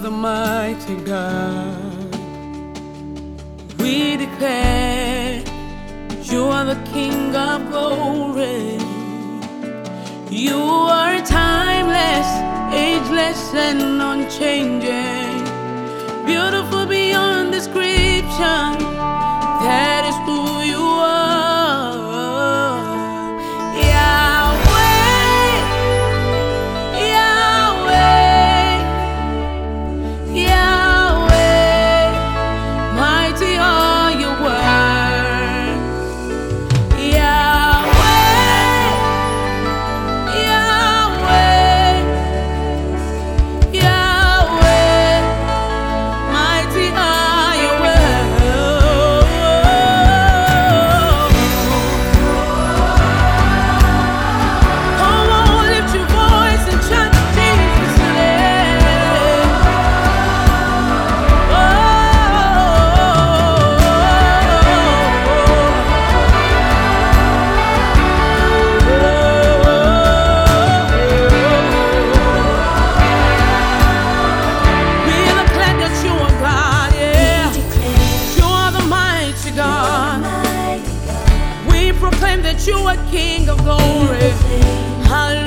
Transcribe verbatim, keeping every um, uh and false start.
the mighty God. We declare you are the King of glory. You are timeless, ageless, and unchanging, beautiful beyond description. That is who you are. Yahweh, Yahweh, Yahweh, mighty are your words. Yahweh, Yahweh, Yahweh, mighty are your words. Come on, lift your voice and chant Jesus' name. Oh, we declare that you are God, yeah. You are the mighty God. We proclaim that you are King of glory. Hallelujah.